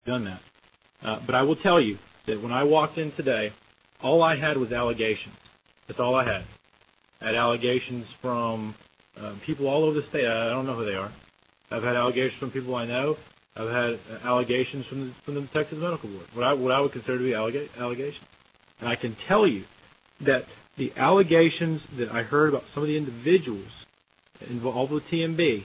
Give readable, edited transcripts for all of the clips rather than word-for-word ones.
done that. But I will tell you that when I walked in today, all I had was allegations. That's all I had. I had allegations from people all over the state. I don't know who they are. I've had allegations from people I know. I've had allegations from the Texas Medical Board, what I would consider to be allegations. And I can tell you that the allegations that I heard about some of the individuals involved with TMB,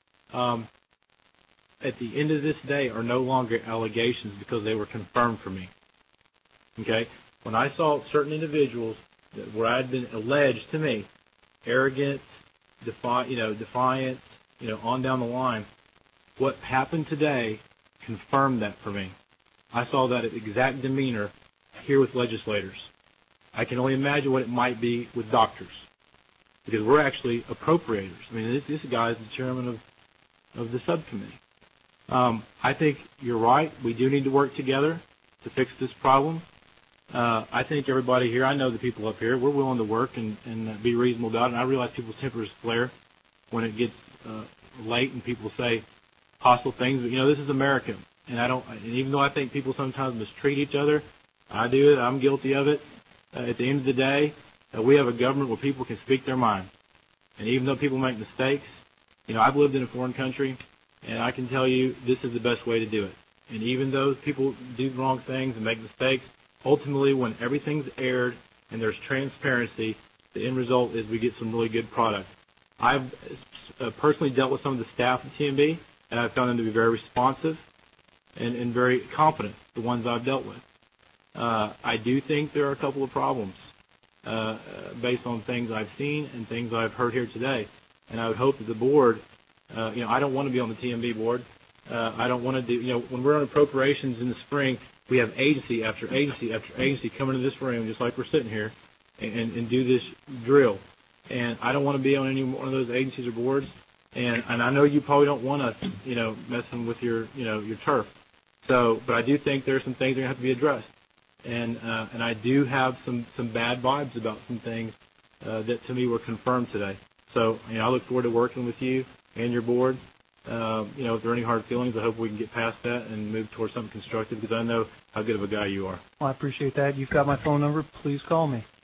at the end of this day, are no longer allegations because they were confirmed for me. Okay? When I saw certain individuals where I had been alleged to me, arrogance, defiance, on down the line, what happened today confirmed that for me. I saw that exact demeanor here with legislators. I can only imagine what it might be with doctors, because we're actually appropriators. I mean, this guy is the chairman of the subcommittee. I think you're right. We do need to work together to fix this problem. I think everybody here, I know the people up here, we're willing to work and be reasonable about it. And I realize people's tempers flare when it gets late and people say hostile things. But, this is America. And even though I think people sometimes mistreat each other, I do it. I'm guilty of it. At the end of the day, we have a government where people can speak their mind. And even though people make mistakes, I've lived in a foreign country, and I can tell you this is the best way to do it. And even though people do wrong things and make mistakes, ultimately when everything's aired and there's transparency, the end result is we get some really good product. I've personally dealt with some of the staff at TMB, and I've found them to be very responsive and very competent, the ones I've dealt with. I do think there are a couple of problems based on things I've seen and things I've heard here today. And I would hope that the board, I don't want to be on the TMB board. I don't want to do, when we're on appropriations in the spring, we have agency after agency after agency coming into this room, just like we're sitting here, and do this drill. And I don't want to be on any one of those agencies or boards. And I know you probably don't want us, messing with your turf. So, but I do think there are some things that are going to have to be addressed. And I do have some bad vibes about some things that to me were confirmed today. So, I look forward to working with you and your board. If there are any hard feelings, I hope we can get past that and move towards something constructive, because I know how good of a guy you are. Well, I appreciate that. You've got my phone number. Please call me.